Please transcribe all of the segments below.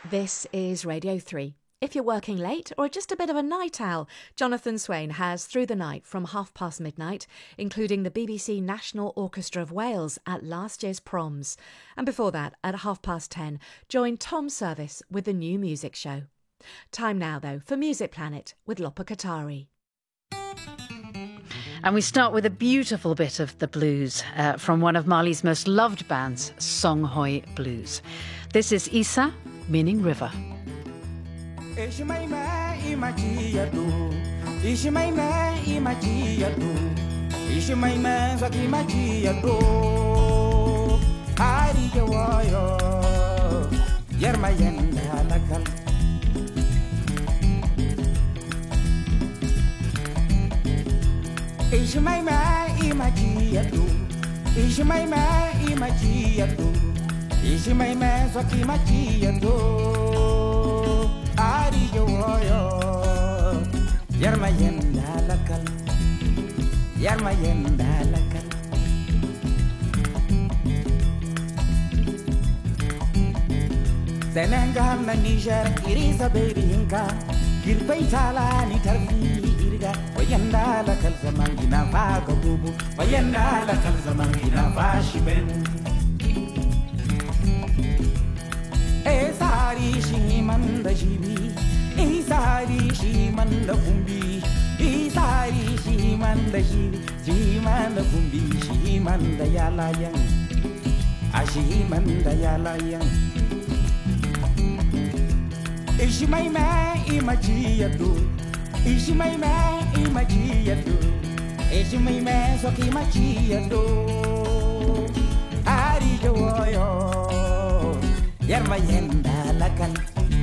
This is Radio 3. If you're working late or just a bit of a night owl, Jonathan Swain has Through the Night from midnight, including the BBC National Orchestra of Wales at last year's proms. And before that, at 10:30, join Tom Service with the New Music Show. Time now, though, for Music Planet with Lopa Katari. And we start with a beautiful bit of the blues from one of Mali's most loved bands, Songhoy Blues. This is Isa, meaning river. Senenga na Niger irisa baby hinka kirpaitala ni tarfi irga wayanda la kal zaman ina fa gabubu wayanda la kal zaman ina fa shiben e sari shi manda jibi e sari shi manda kumbi e sari shi manda jibi shi manda kumbi shi manda yala yang ashi manda yala yang Ishi mai mai imaji yadu, Ishi mai mai imaji yadu, Ishi mai mai soki maji yadu. Ari joyo, yarma yenda lakan.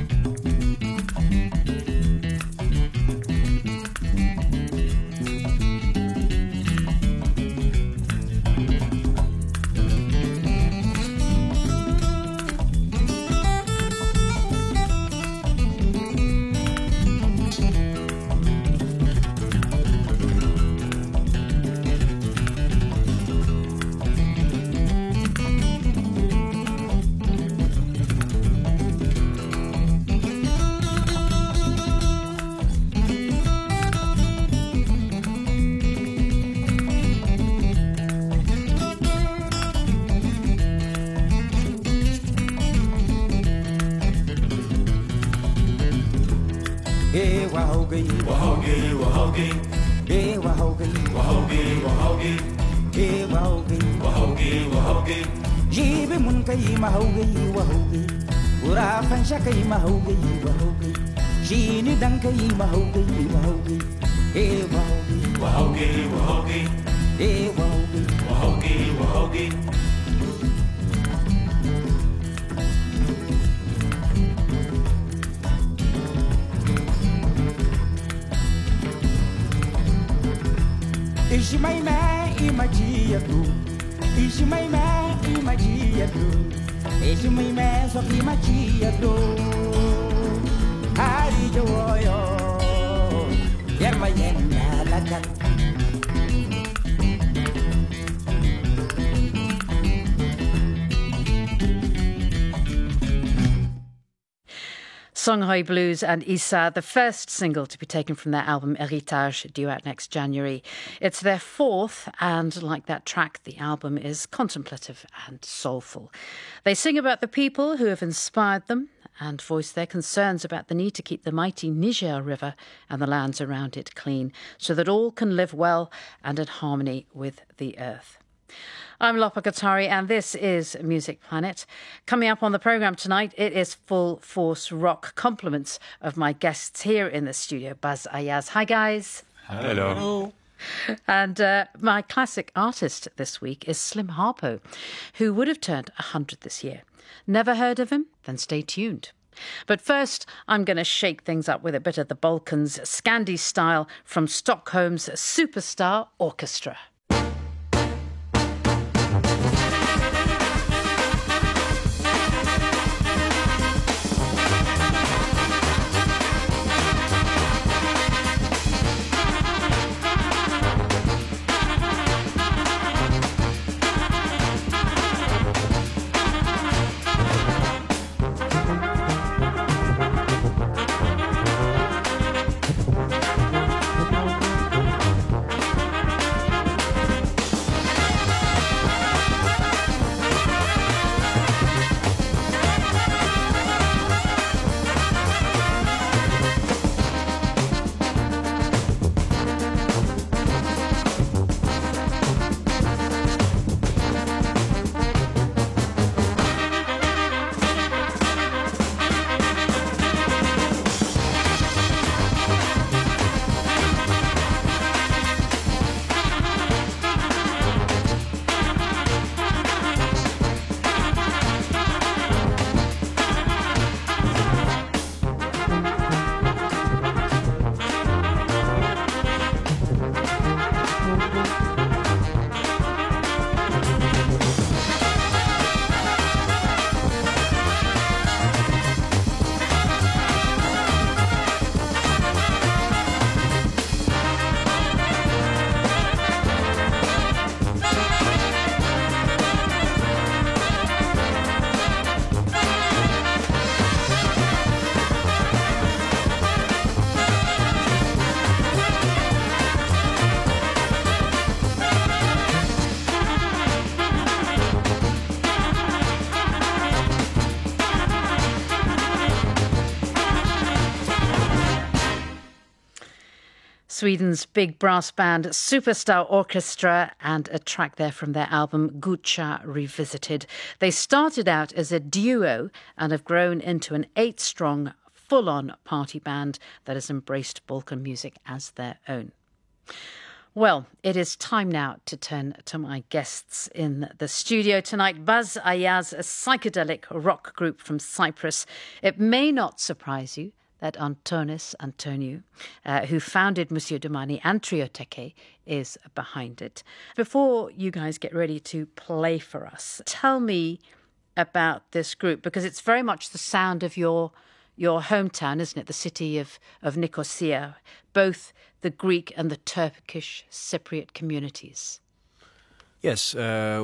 Jibe mun kai mahaugai wahaugai ura fansha kai mahaugai wahaugai jini dan kai mahaugai wahaugai wahaugai wahaugai wahaugai wahaugai wahaugai wahaugai Ishi mai mai imaji yadu Ishi mai mai imaji yadu Ishi mai mai soki maji yadu Hari joyo Yerma yenda lakan Songhoy Blues and Isa, the first single to be taken from their album Héritage, due out next January. It's their fourth, and like that track, the album is contemplative and soulful. They sing about the people who have inspired them and voice their concerns about the need to keep the mighty Niger River and the lands around it clean so that all can live well and in harmony with the earth. I'm Lopa Katari and this is Music Planet. Coming up on the programme tonight, it is full force rock. Compliments of my guests here in the studio, Baz Ayaz. Hi guys. Hello. And my classic artist this week is Slim Harpo, who would have turned 100 this year. Never heard of him? Then stay tuned. But first, I'm going to shake things up with a bit of the Balkans Scandi style from Stockholm's Superstar Orchestra. Sweden's big brass band Superstar Orchestra, and a track there from their album Gucha Revisited. They started out as a duo and have grown into an 8-strong, full-on party band that has embraced Balkan music as their own. Well, it is time now to turn to my guests in the studio tonight. Buzz Ayaz, a psychedelic rock group from Cyprus. It may not surprise you that Antonis Antoniou, who founded Monsieur Domani and Trioteche, is behind it. Before you guys get ready to play for us, tell me about this group, because it's very much the sound of your hometown, isn't it? The city of Nicosia, both the Greek and the Turkish Cypriot communities. Yes,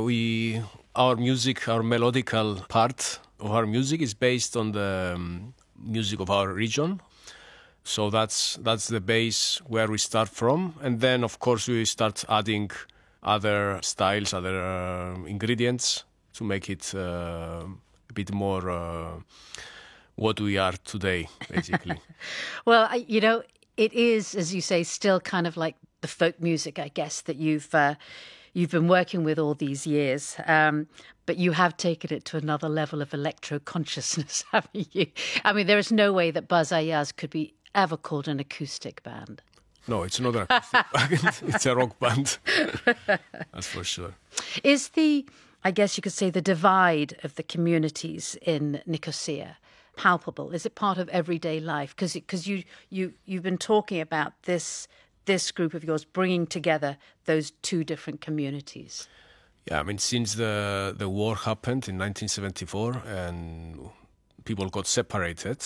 our music, our melodical part of our music is based on the music of our region. So that's the base where we start from. And then, of course, we start adding other styles, other ingredients to make it a bit more what we are today, basically. Well, it is, as you say, still kind of like the folk music, I guess, that you've been working with all these years. But you have taken it to another level of electro-consciousness, haven't you? I mean, there is no way that Buzz Ayaz could be ever called an acoustic band. No, it's not an acoustic band. It's a rock band. That's for sure. Is I guess you could say, the divide of the communities in Nicosia palpable? Is it part of everyday life? Because you've been talking about this group of yours bringing together those two different communities. Yeah, I mean, since the war happened in 1974 and people got separated,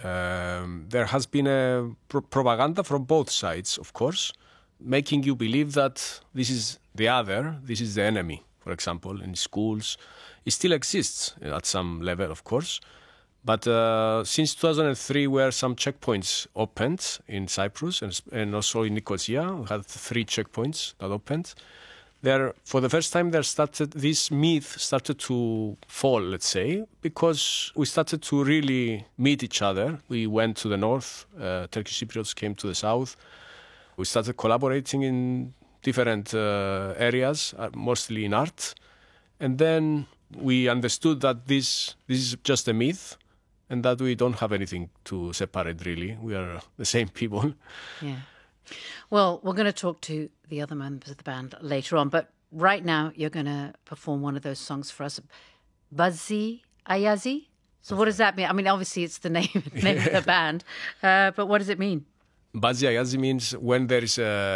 there has been a propaganda from both sides, of course, making you believe that this is the other, this is the enemy. For example, in schools, it still exists at some level, of course. But since 2003, where some checkpoints opened in Cyprus and also in Nicosia, we had 3 checkpoints that opened. There, for the first time, this myth started to fall, let's say, because we started to really meet each other. We went to the north, Turkish Cypriots came to the south. We started collaborating in different areas, mostly in art. And then we understood that this is just a myth and that we don't have anything to separate, really. We are the same people. Yeah. Well, we're going to talk to the other members of the band later on, but right now you're going to perform one of those songs for us, Buzzy Ayazi. So what does that mean? I mean, obviously it's the name of the band, but what does it mean? Buzzy Ayazi means when there is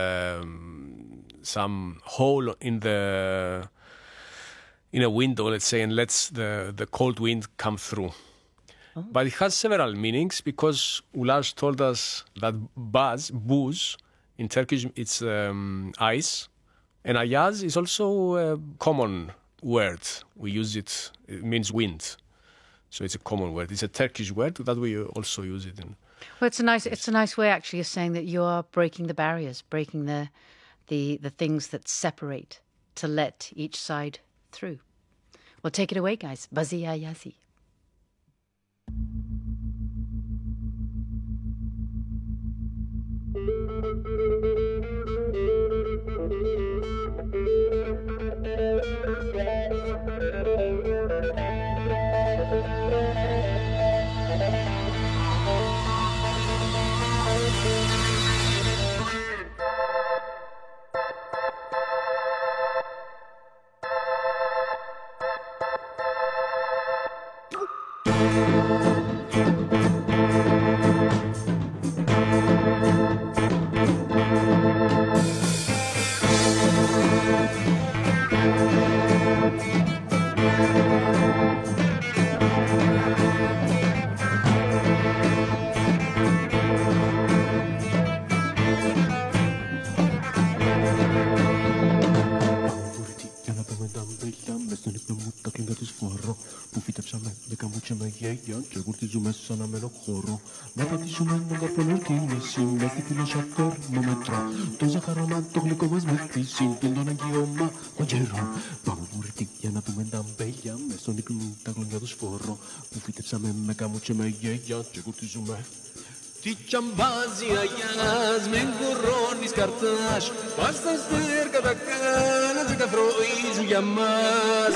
some hole in a window, let's say, and lets the cold wind come through. Oh. But it has several meanings because Ulash told us that booze, in Turkish it's ice, and ayaz is also a common word. We use it means wind. So it's a common word. It's a Turkish word that we also use it in. Well, it's a nice way actually of saying that you are breaking the barriers, breaking the things that separate to let each side through. Well, take it away, guys. Buzzy Ayazi. Και κουρτίζουμε σαν να μένω χώρο. Να πατήσουμε να δαπώνω κίνηση. Μες στη φιλοσιά θερμόμετρο. Το ζαχαρώμα το γλυκό μας με φύση. Τον τον αγγιώμα κοντζερό. Πάμε βουρτί για να δούμε τα μπέλια. Μες στον ύπνο τα κλονιά του σφόρο. Που φύτεψαμε με καμούτσε με γέγια. Και κουρτίζουμε. Τι τσαμπάζει αγιάς, με κορώνεις καρτάς, πας στα στέρκα τα κάνας και καθροίζουν για μας.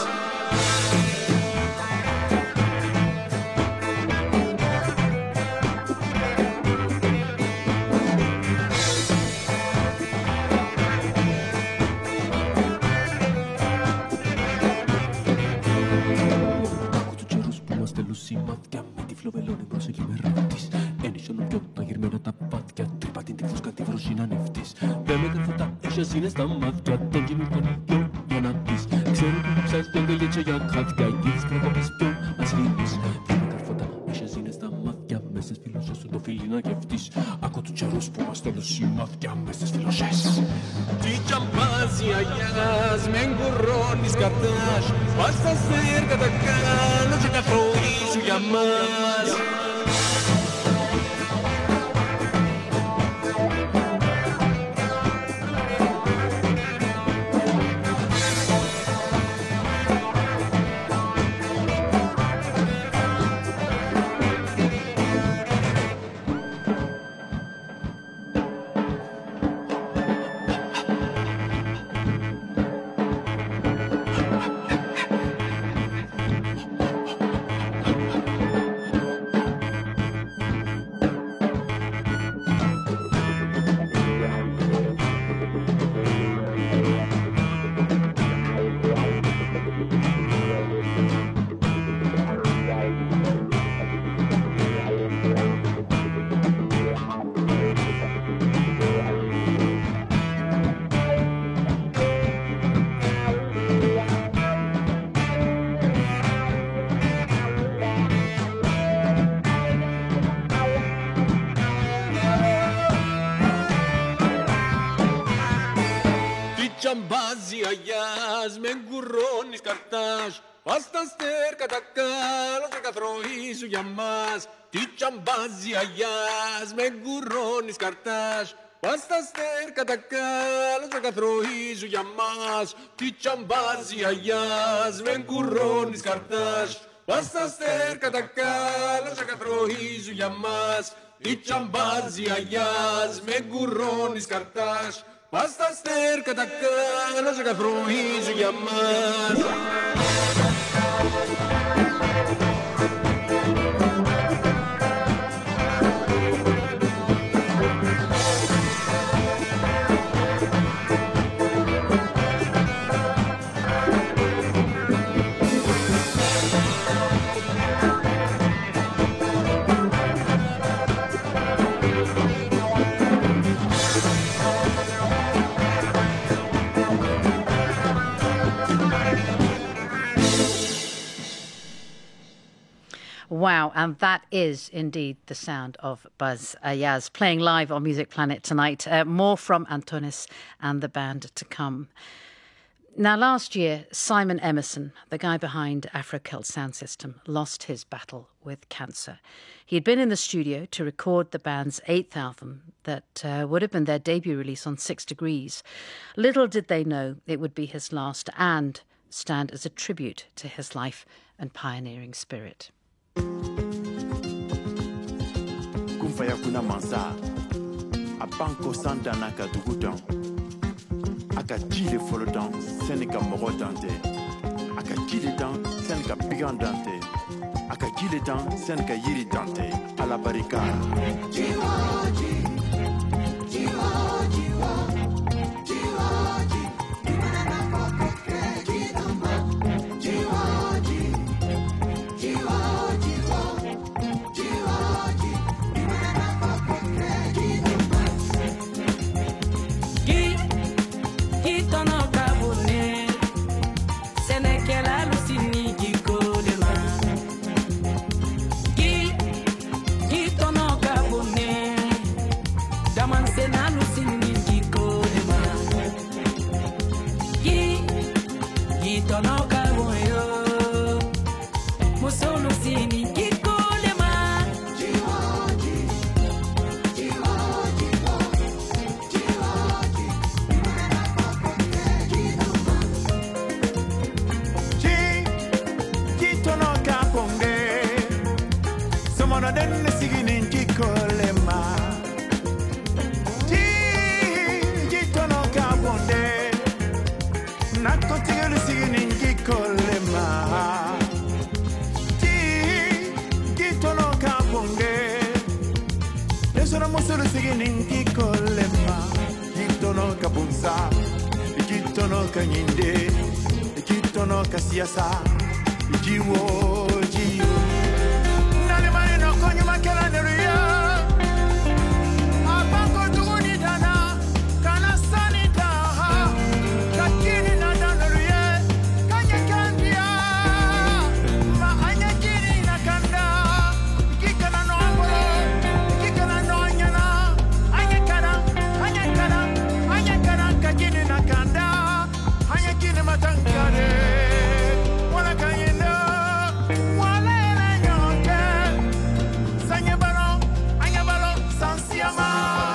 Άκου του καιρούς που μας τελούς η μάτια, με τη φλοβελώνει πρόσεχε με ρωτής. Ένισον πιο τα γερμένα τα πάτια, τρύπα την τη φούσκα τη βροσίνα νευτής. Πέμετε φωτά, έχεις είναι στα μάτια, τον κοινού τον ίδιο για να δεις. Ξέρω που ψάχνεις τον τελίτσο για χάτια, γύρεις προκοπής πιο ασχήνεις. Πέμετε καρφωτά, έχεις είναι στα μάτια, μες στις φιλοσές σου το φίλι να γευτείς. Άκου του καιρούς που μας τελούς η μάτια, μες στις φιλοσές. Τι τσαμπάζει αγιάς, με κορώνεις καρτάς, πας στα στέρκα τα κάνας και καθροίζουν για μας. Τσαμπάζει αγιάς, με γκουρώνεις καρτάς, πας στα στέρκα τα κάλος και καθροίζουν για μας. Τι τσαμπάζει αγιάς, με γκουρώνεις καρτάς, πας στα στέρκα τα κάλος και καθροίζουν για μας. Τι τσαμπάζει αγιάς, με γκουρώνεις καρτάς, πας στα στέρκα τα κάλος και καθροίζουν για μας. Τι τσαμπάζει αγιάς, με γκουρώνεις καρτάς, πας στα στέρκα τα κάνας και καθροίζουν για μας. Wow, and that is indeed the sound of Buzz Ayaz playing live on Music Planet tonight. More from Antonis and the band to come. Now, last year, Simon Emerson, the guy behind Afro-Celt Sound System, lost his battle with cancer. He had been in the studio to record the band's 8th album that would have been their debut release on 6 Degrees. Little did they know it would be his last and stand as a tribute to his life and pioneering spirit. Kumfaya kuna mansa abanko santana ka dugudan aka jile folodan senika morodante aka jile dan senika bigandante aka jile dan senika yiri dante ala barika jiwaji jiwaji jiwaji imana kokeke jidamba jiwaji jiwaji jiwaji imana kokeke jidamba Kitono kabune senekela lusini gikolema Kitono kabune daman sena lusini gikolema Kitono kabuyo muso lusini gikolema Jiwaji Jiwaji Jiwaji Kitono kaponge somono denne siginin kikolema musulu siginin kikolema kitono kabunsa kitono kanyinde kitono kasiasa jiwo jiwo nale mari no konyuma kala neruya abango tuguni dana kana sanita kakini na danuya kanya kandia ma anya kini na kanda kikana no amoro kikana no anyana anya kana kakini na kanda anya kini matankare wala kanyenda wala na nyoke sanya balo anya balo sansiama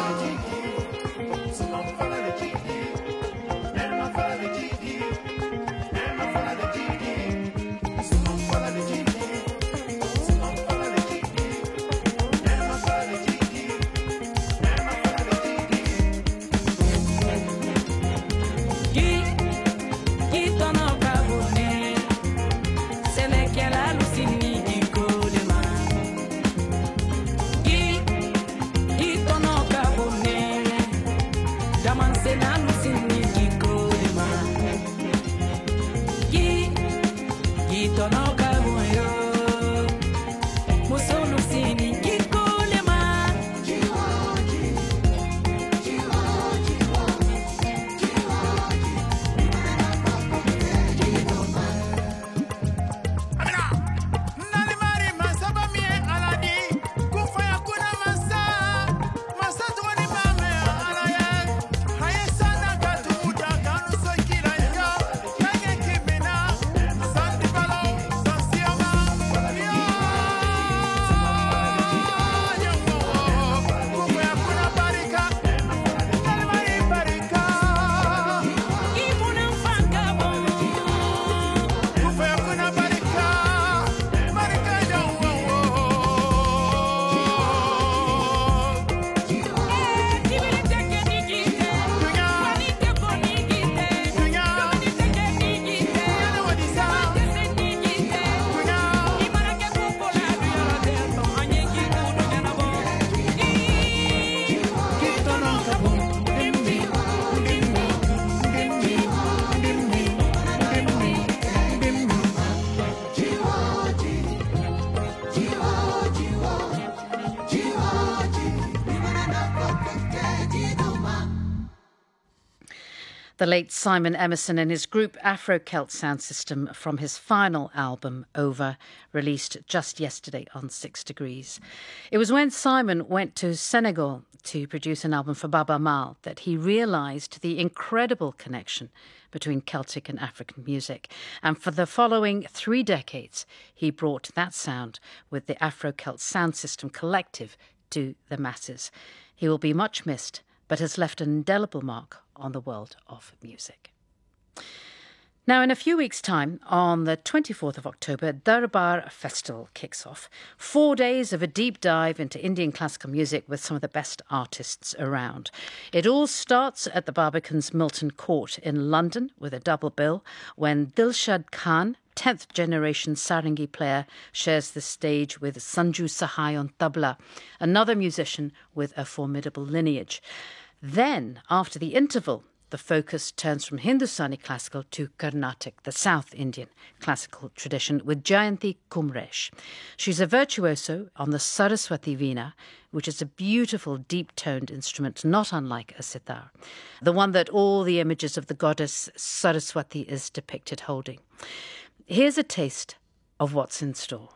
The late Simon Emerson and his group Afro-Celt Sound System from his final album, Over, released just yesterday on 6 Degrees. It was when Simon went to Senegal to produce an album for Baba Mal that he realised the incredible connection between Celtic and African music. And for the following 3 decades, he brought that sound with the Afro-Celt Sound System Collective to the masses. He will be much missed, but has left an indelible mark on the world of music. Now, in a few weeks' time, on the 24th of October, Darbar Festival kicks off. 4 days of a deep dive into Indian classical music with some of the best artists around. It all starts at the Barbican's Milton Court in London with a double bill when Dilshad Khan, 10th generation Sarangi player, shares the stage with Sanju Sahai on tabla, another musician with a formidable lineage. Then, after the interval, the focus turns from Hindustani classical to Carnatic, the South Indian classical tradition, with Jayanti Kumresh. She's a virtuoso on the Saraswati Veena, which is a beautiful, deep-toned instrument, not unlike a sitar, the one that all the images of the goddess Saraswati is depicted holding. Here's a taste of what's in store.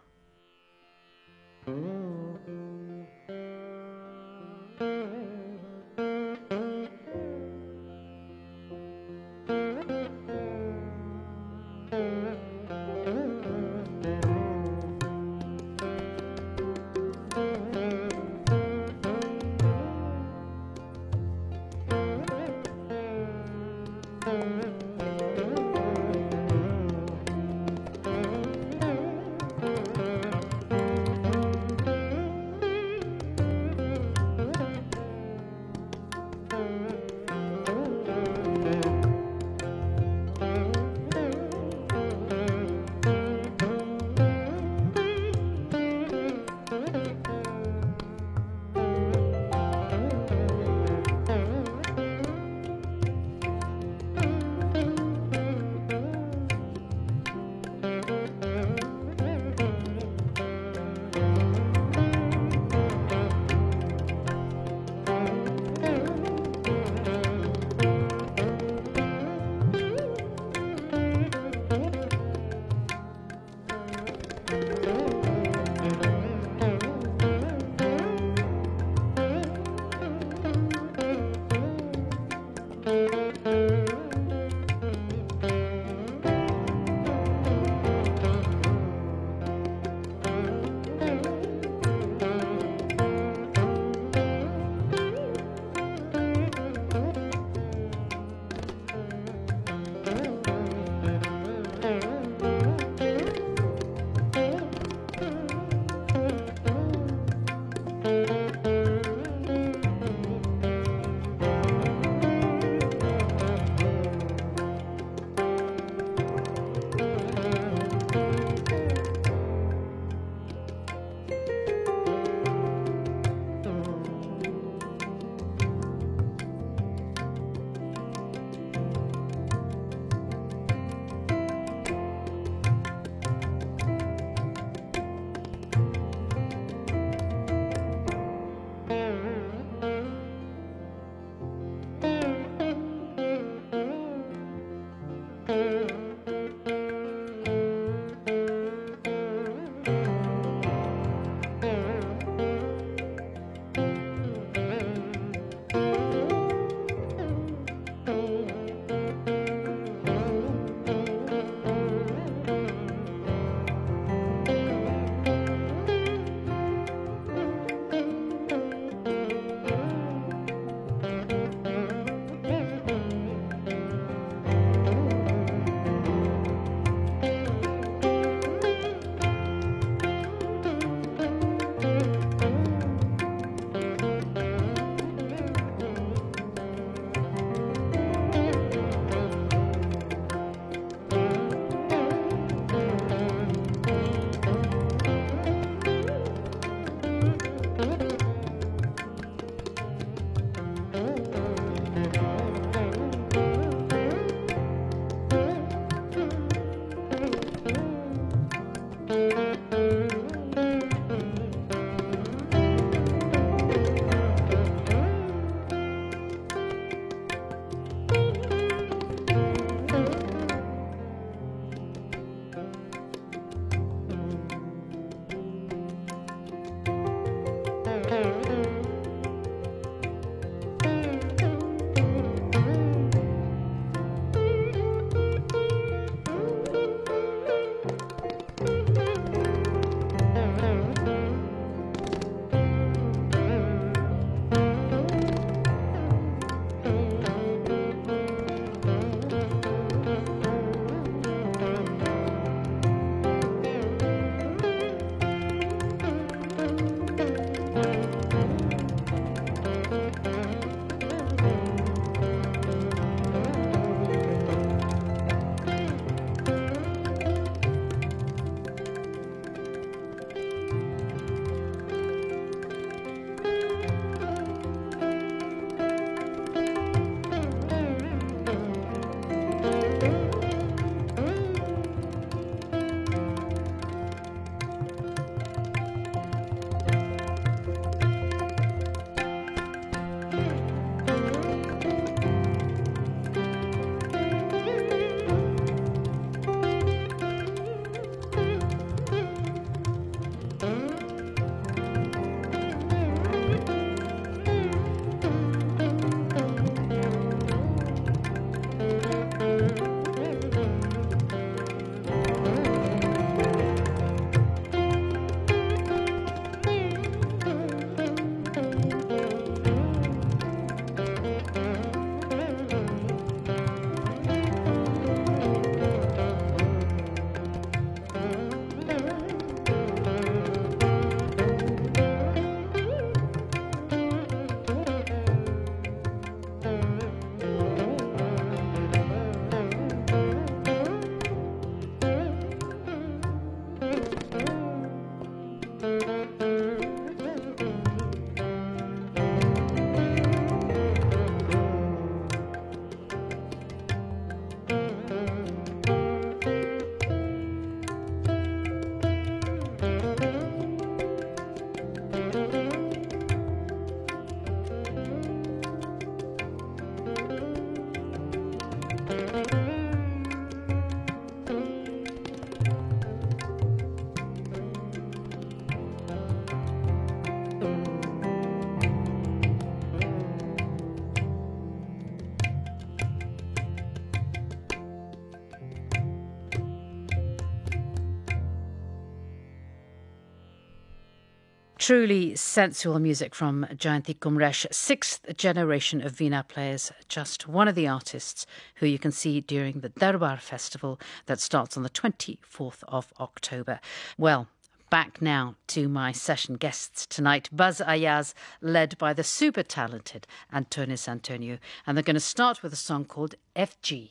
Truly sensual music from Jayanti Kumresh, sixth generation of Veena players, just one of the artists who you can see during the Darbar Festival that starts on the 24th of October. Well, back now to my session guests tonight. Buzz Ayaz, led by the super talented Antonis Antoniou, and they're going to start with a song called FG.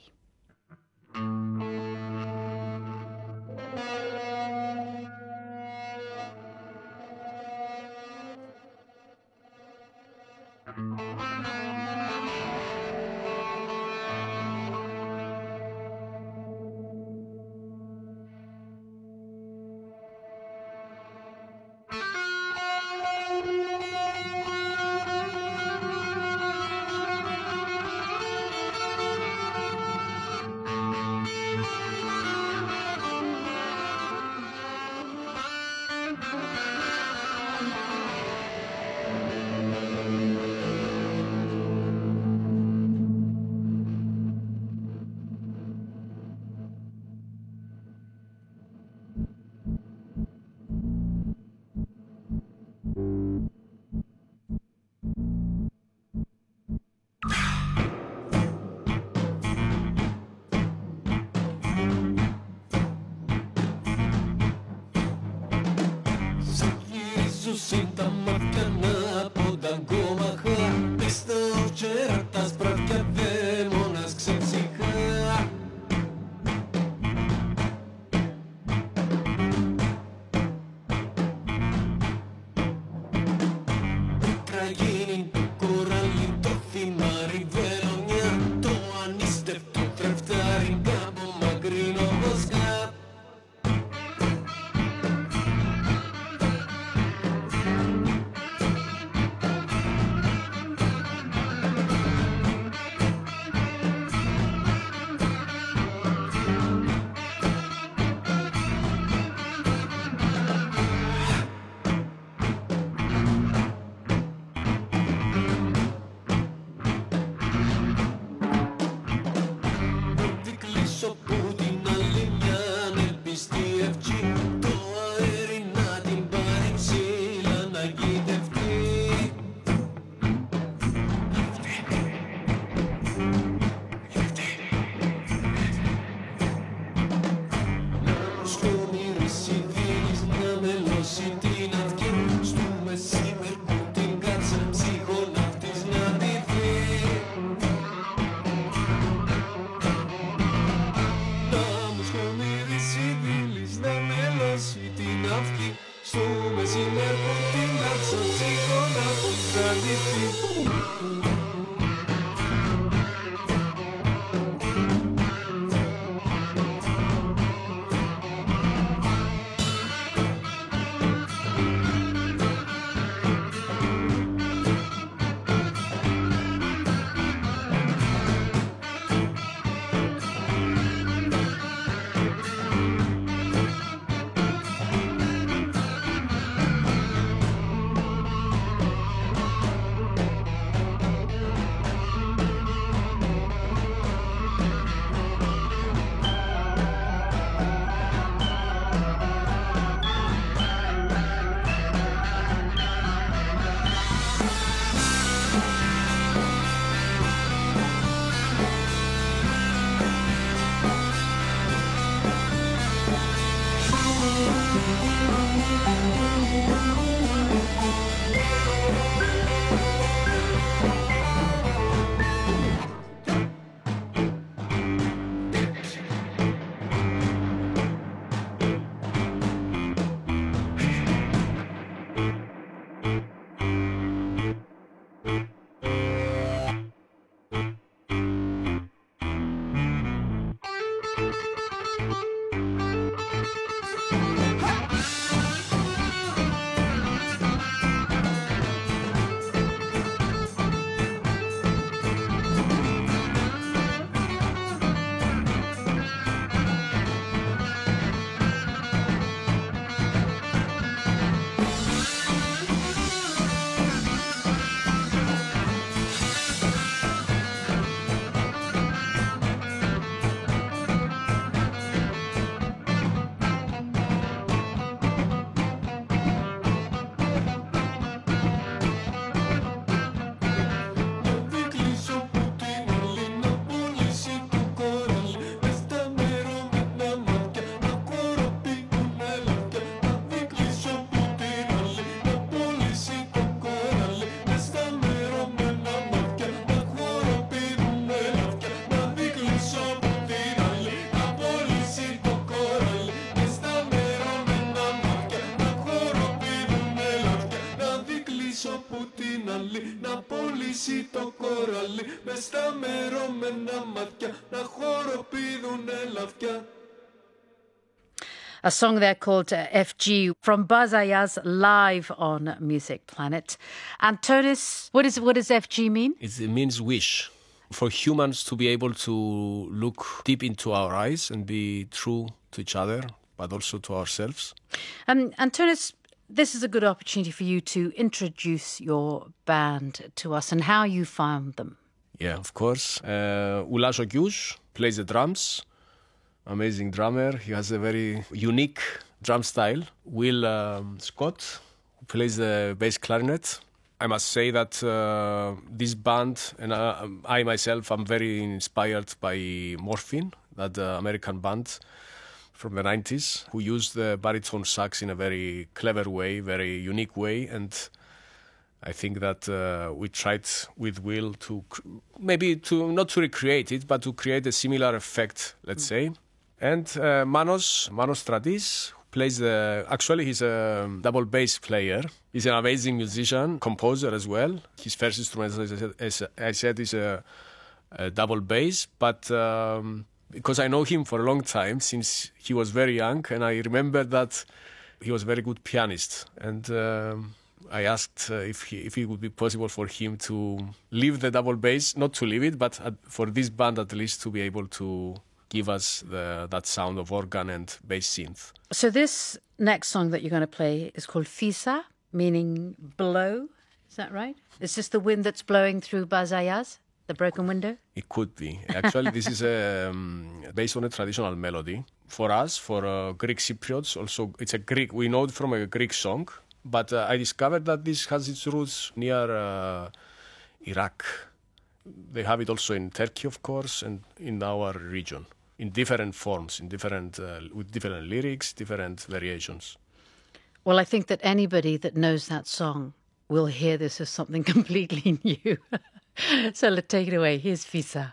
Senta makana podan goma kha Pesta učeratas pravka demonas ksepsiha Krajinin to koralin to finari velonia To aniste to treftarin gabo magrino vosga μου την άλλη, να πωλήσει το κοράλι, μες στα μερώμενα μάτια, να χοροπηδουνε λαφιά. A song there called FG from Buzz Ayaz live on Music Planet. Antonis, what does FG mean? It means wish. For humans to be able to look deep into our eyes and be true to each other, but also to ourselves. Antonis, this is a good opportunity for you to introduce your band to us and how you found them. Yeah, of course. Ulas Ogius plays the drums. Amazing drummer. He has a very unique drum style. Will Scott, who plays the bass clarinet. I must say that this band and I myself am very inspired by Morphine, that American band from the 90s, who used the baritone sax in a very clever way, very unique way. And I think that we tried with Will to maybe to not to recreate it, but to create a similar effect, let's say. And Manos Stradis, who plays actually he's a double bass player. He's an amazing musician, composer as well. His first instrument, as I said, is a double bass. But because I know him for a long time, since he was very young, and I remember that he was a very good pianist. And I asked if it would be possible for him to leave the double bass, not to leave it, but for this band at least to be able to give us that sound of organ and bass synth. So this next song that you're going to play is called Fisa, meaning blow. Is that right? Is this the wind that's blowing through Buzz Ayaz, the broken window? It could be. Actually, this is based on a traditional melody. For us, for Greek Cypriots, also it's a Greek. We know it from a Greek song, but I discovered that this has its roots near Iraq. They have it also in Turkey, of course, and in our region, in different forms, in different with different lyrics, different variations. Well, I think that anybody that knows that song will hear this as something completely new. So let's take it away. Here's Fisa.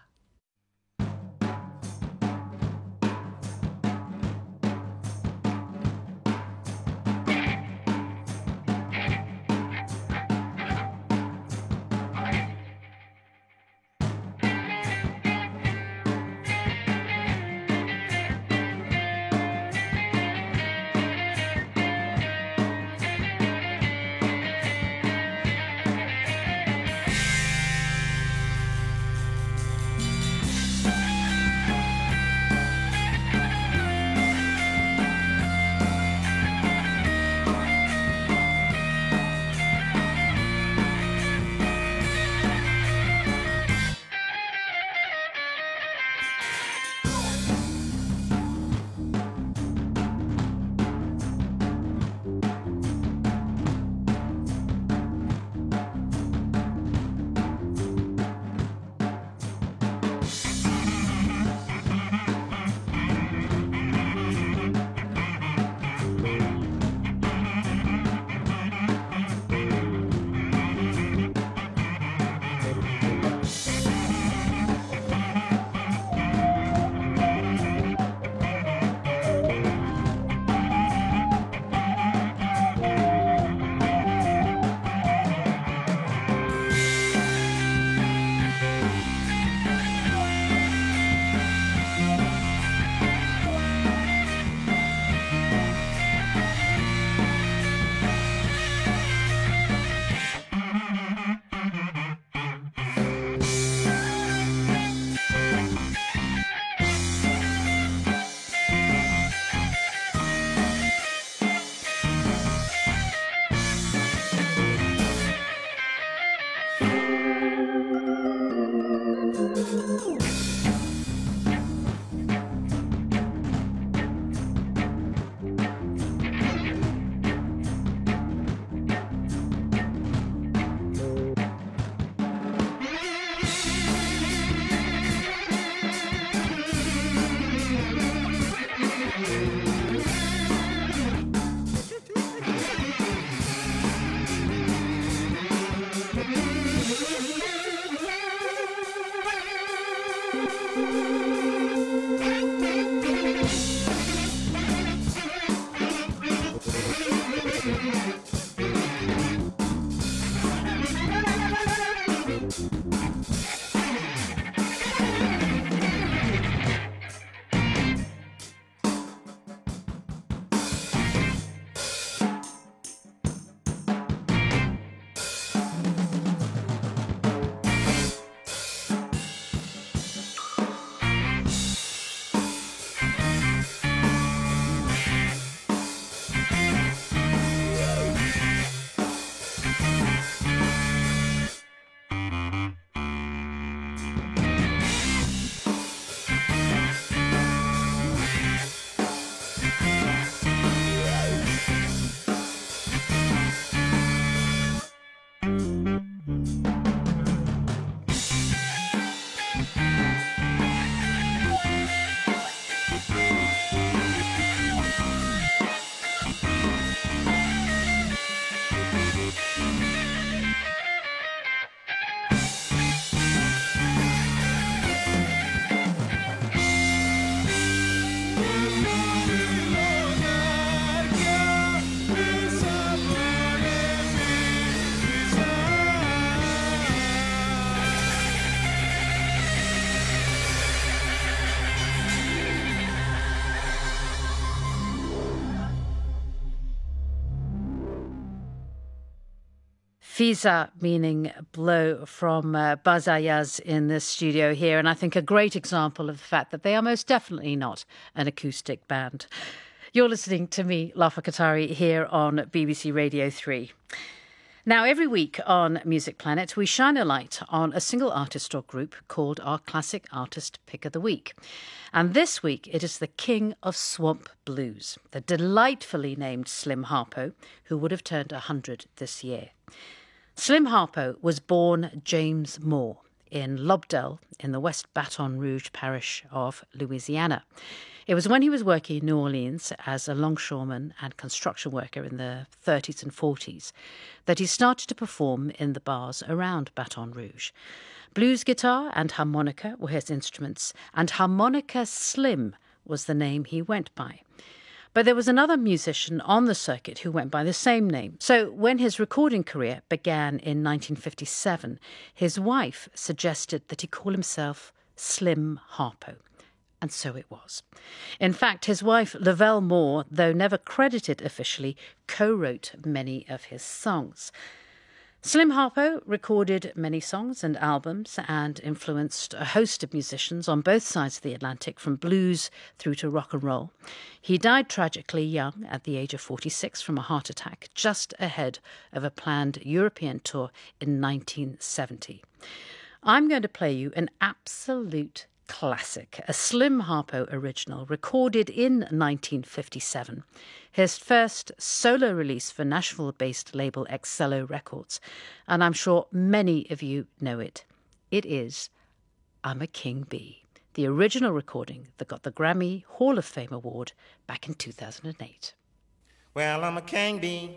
Fiza meaning blow from Buzz Ayaz in the studio here, and I think a great example of the fact that they are most definitely not an acoustic band. You're listening to me, Lafa Qatari, here on BBC Radio 3. Now, every week on Music Planet, we shine a light on a single artist or group called our Classic Artist Pick of the Week. And this week, it is the king of swamp blues, the delightfully named Slim Harpo, who would have turned 100 this year. Slim Harpo was born James Moore in Lobdell in the West Baton Rouge parish of Louisiana. It was when he was working in New Orleans as a longshoreman and construction worker in the 30s and 40s that he started to perform in the bars around Baton Rouge. Blues guitar and harmonica were his instruments, and Harmonica Slim was the name he went by. But there was another musician on the circuit who went by the same name. So when his recording career began in 1957, his wife suggested that he call himself Slim Harpo. And so it was. In fact, his wife, Lavelle Moore, though never credited officially, co-wrote many of his songs. Slim Harpo recorded many songs and albums and influenced a host of musicians on both sides of the Atlantic, from blues through to rock and roll. He died tragically young at the age of 46 from a heart attack, just ahead of a planned European tour in 1970. I'm going to play you an absolute classic, a Slim Harpo original recorded in 1957, his first solo release for Nashville-based label Excello Records, and I'm sure many of you know it. It is I'm a King Bee, the original recording that got the Grammy Hall of Fame Award back in 2008. Well, I'm a king bee,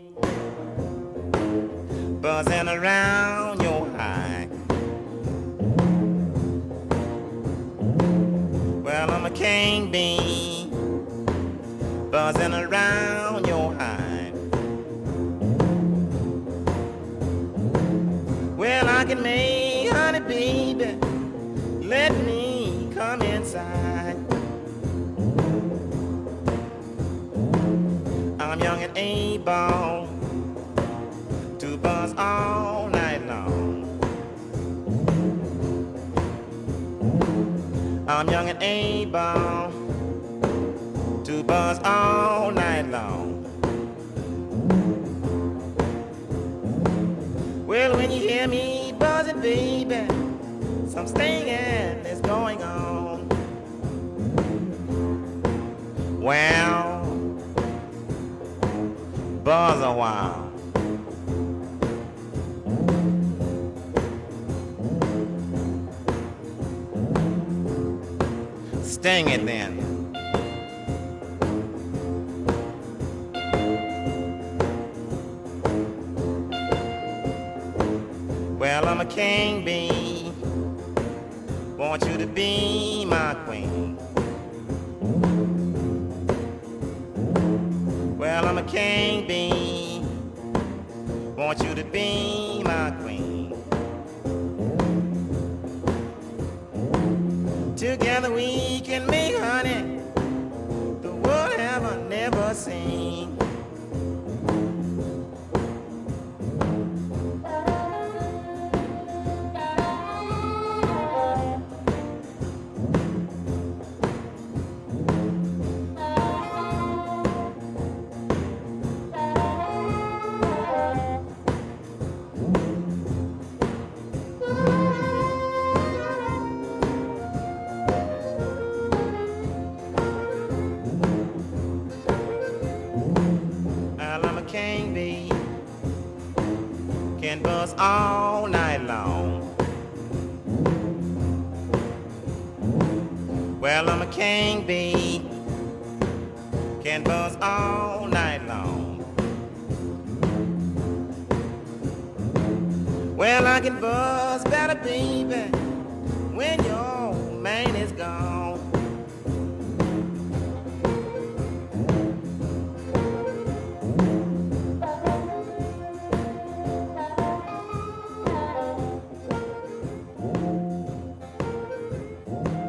buzzing around your hive. Well, I'm a king bee, buzzing around your hive. Well, I can make honey, baby, let me come inside. I'm young and able to buzz all night long. I'm young and able to buzz all night long. Well, when you hear me buzzing, baby, some stinging is going on. Well, buzz a while. Sting it then. Well, I'm a king bee, want you to be my queen. Well, I'm a king bee, want you to be my queen. Together we can make honey the world have never seen. King bee can buzz all night long. Well, I'm a king bee, can buzz all night long. Well, I can buzz better, baby, when your man is gone.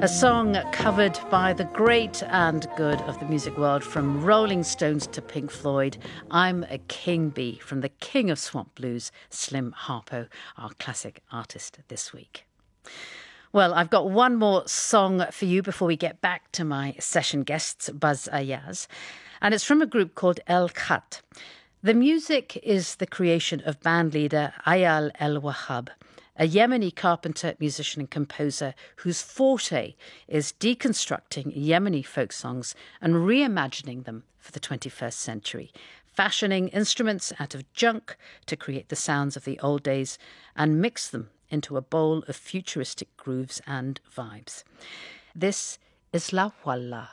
A song covered by the great and good of the music world, from Rolling Stones to Pink Floyd. I'm a King Bee, from the king of swamp blues, Slim Harpo, our classic artist this week. Well, I've got one more song for you before we get back to my session guests, Buzz Ayaz, and it's from a group called El Khat. The music is the creation of bandleader Ayal El Wahab, a Yemeni carpenter, musician and composer whose forte is deconstructing Yemeni folk songs and reimagining them for the 21st century, fashioning instruments out of junk to create the sounds of the old days and mix them into a bowl of futuristic grooves and vibes. This is La Walla.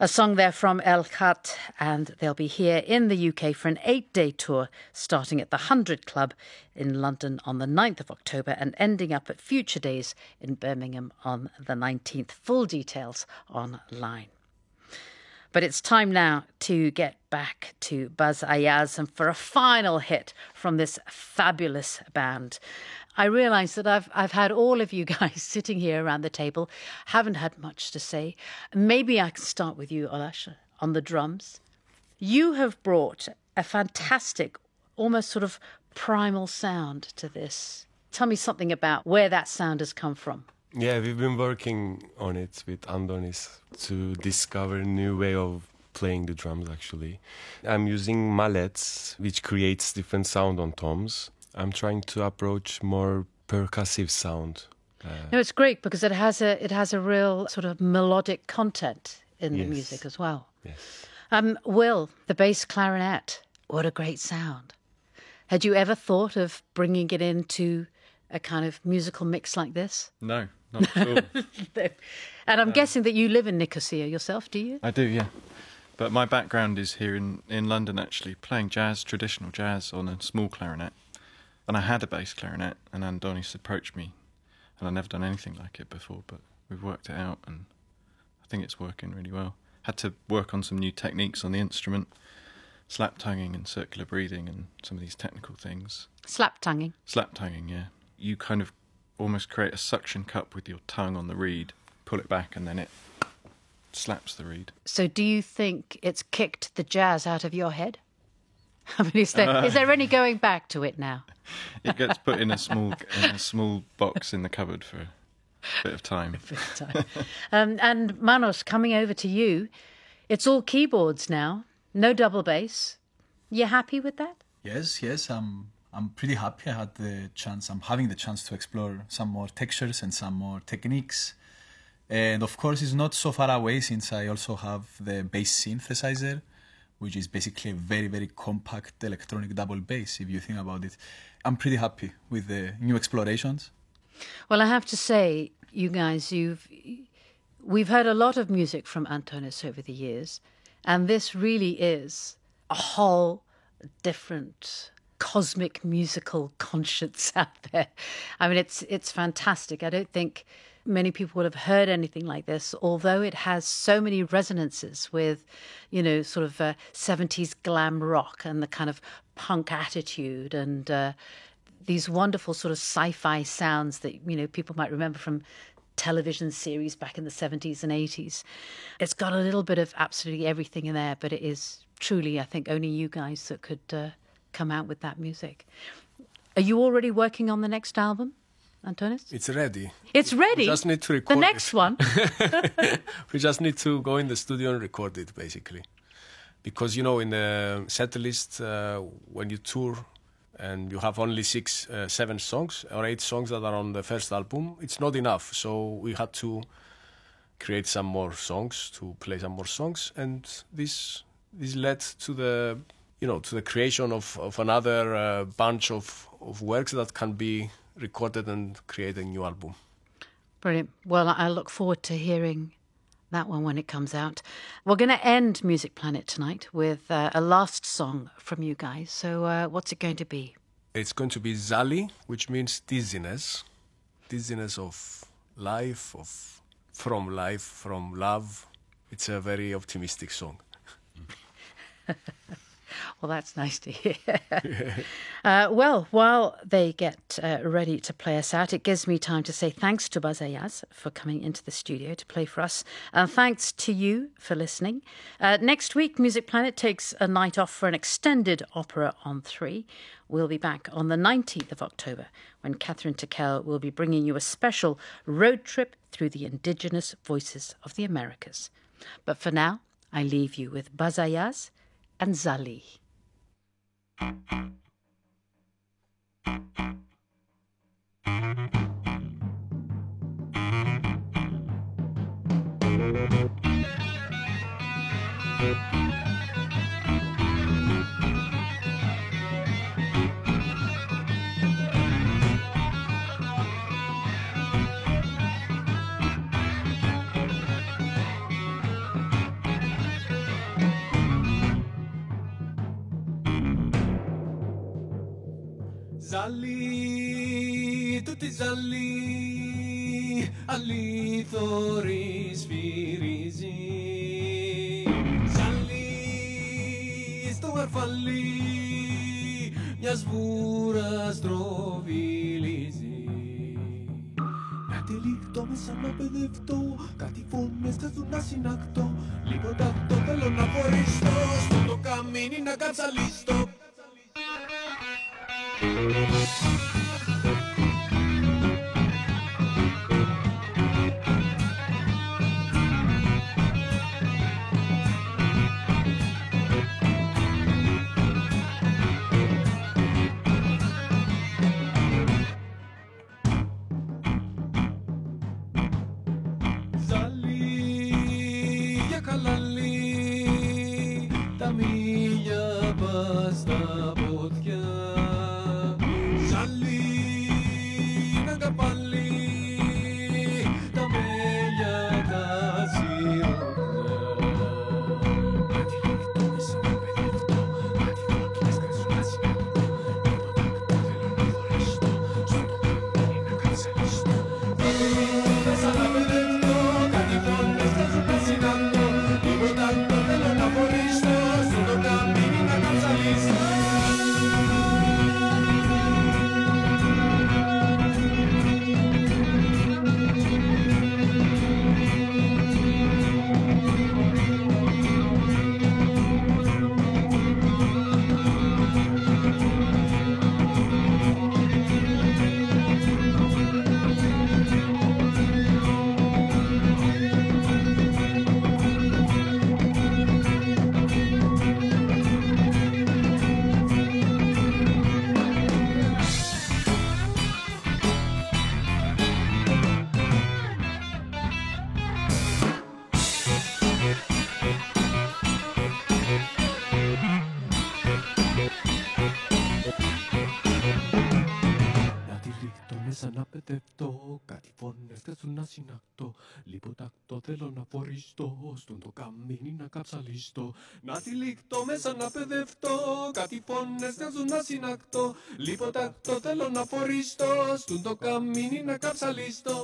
A song there from El Khat, and they'll be here in the UK for an 8-day tour starting at the 100 Club in London on the 9th of October and ending up at Future Days in Birmingham on the 19th. Full details online. But it's time now to get back to Baz Ayaz and for a final hit from this fabulous band. I realise that I've had all of you guys sitting here around the table, haven't had much to say. Maybe I can start with you, Olash, on the drums. You have brought a fantastic, almost sort of primal sound to this. Tell me something about where that sound has come from. Yeah, we've been working on it with Andonis to discover a new way of playing the drums, actually. I'm using mallets, which creates different sound on toms. I'm trying to approach more percussive sound. No, it's great because it has a real sort of melodic content in the music as well. Yes. Will, the bass clarinet, what a great sound. Had you ever thought of bringing it into a kind of musical mix like this? No, not at all. And I'm guessing that you live in Nicosia yourself, do you? I do, yeah. But my background is here in London, actually, playing jazz, traditional jazz on a small clarinet. And I had a bass clarinet, and Andonis approached me, and I'd never done anything like it before, but we've worked it out, and I think it's working really well. Had to work on some new techniques on the instrument, slap tonguing and circular breathing and some of these technical things. Slap tonguing? Slap tonguing, yeah. You kind of almost create a suction cup with your tongue on the reed, pull it back, and then it slaps the reed. So do you think it's kicked the jazz out of your head? I mean, is there any going back to it now? It gets put in a small box in the cupboard for a bit of time. And Manos, coming over to you, it's all keyboards now, no double bass. You happy with that? Yes. I'm pretty happy. I'm having the chance to explore some more textures and some more techniques. And of course, it's not so far away since I also have the bass synthesizer, which is basically a very, very compact electronic double bass, if you think about it. I'm pretty happy with the new explorations. Well, I have to say, you guys, we've heard a lot of music from Andonis over the years, and this really is a whole different cosmic musical conscience out there. I mean, it's fantastic. I don't think many people would have heard anything like this, although it has so many resonances with, sort of 70s glam rock and the kind of punk attitude and these wonderful sort of sci-fi sounds that, people might remember from television series back in the 70s and 80s. It's got a little bit of absolutely everything in there, but it is truly, I think, only you guys that could come out with that music. Are you already working on the next album, Andonis? It's ready. It's ready? We just need to record the next one? We just need to go in the studio and record it, basically. Because, in the set list, when you tour and you have only 7 songs or 8 songs that are on the first album, it's not enough. So we had to create some more songs, to play some more songs. And this led to the creation of another bunch of works that can be recorded and create a new album. Brilliant. Well, I look forward to hearing that one when it comes out. We're going to end Music Planet tonight with a last song from you guys. So what's it going to be? It's going to be Zali, which means dizziness. Dizziness of life, from love. It's a very optimistic song. Well, that's nice to hear. Well, while they get ready to play us out, it gives me time to say thanks to Baz Ayaz for coming into the studio to play for us. Thanks to you for listening. Next week, Music Planet takes a night off for an extended opera on 3. We'll be back on the 19th of October when Catherine Tickell will be bringing you a special road trip through the indigenous voices of the Americas. But for now, I leave you with Baz Ayaz and Zali. Ζαλί, τούτη ζαλί, αλήθωρη σφυρίζει. Ζαλί, στο αρφαλί, μιας βούρας τροβιλίζει. Να τυλίχτω μέσα να παιδευτώ, κάτι φωνές θες να συνακτώ. Λίγο τακτό θέλω να χωριστώ, στο το καμίνι να κατσαλίστω. Συνακτώ, λιποτακτώ, θέλω να φοριστώ, στον το καμίνι να καψαλιστώ. Να τυλίχτω μέσα να παιδευτώ, κάτι φωνές θέλουν να συνακτώ. Λιποτακτώ, θέλω να φοριστώ, στον το καμίνι να καψαλιστώ.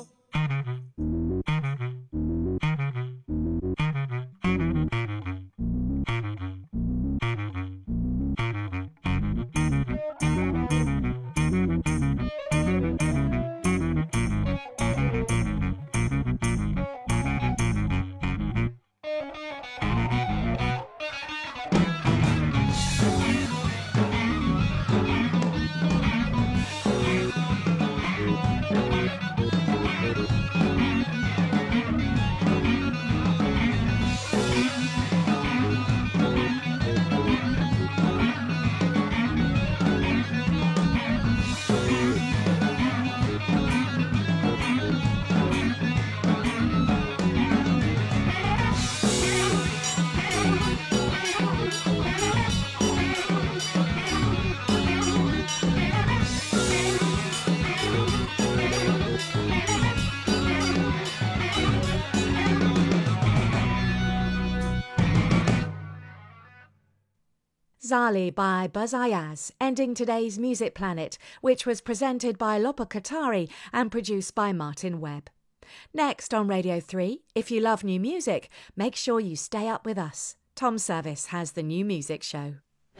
Zali by Buzz Ayaz, ending today's Music Planet, which was presented by Lopa Katari and produced by Martin Webb. Next on Radio 3, if you love new music, make sure you stay up with us. Tom Service has the new music show.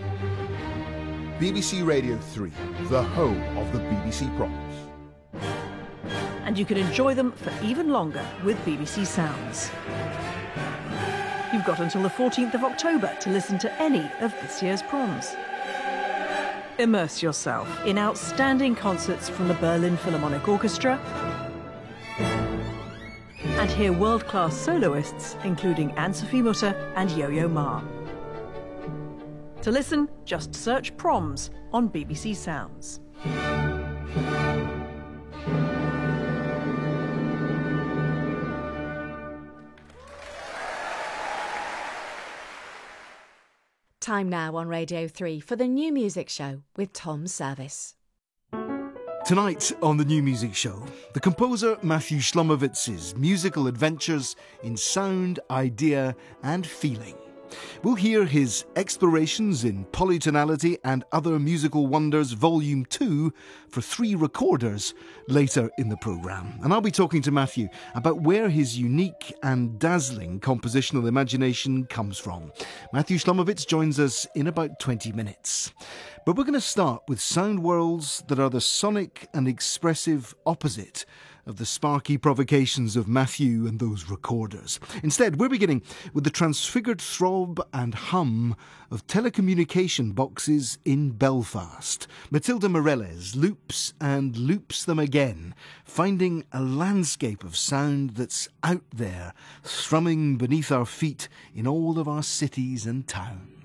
BBC Radio 3, the home of the BBC Proms. And you can enjoy them for even longer with BBC Sounds. You've got until the 14th of October to listen to any of this year's proms. Immerse yourself in outstanding concerts from the Berlin Philharmonic Orchestra and hear world-class soloists including Anne-Sophie Mutter and Yo-Yo Ma. To listen, just search Proms on BBC Sounds. Time now on Radio 3 for the new music show with Tom Service. Tonight on the New Music Show, the composer Matthew Shlomowitz's musical adventures in sound, idea and feeling. We'll hear his Explorations in Polytonality and Other Musical Wonders Volume 2 for 3 recorders later in the programme. And I'll be talking to Matthew about where his unique and dazzling compositional imagination comes from. Matthew Shlomowitz joins us in about 20 minutes. But we're going to start with sound worlds that are the sonic and expressive opposite of the sparky provocations of Matthew and those recorders. Instead, we're beginning with the transfigured throb and hum of telecommunication boxes in Belfast. Matilda Morales loops and loops them again, finding a landscape of sound that's out there, thrumming beneath our feet in all of our cities and towns.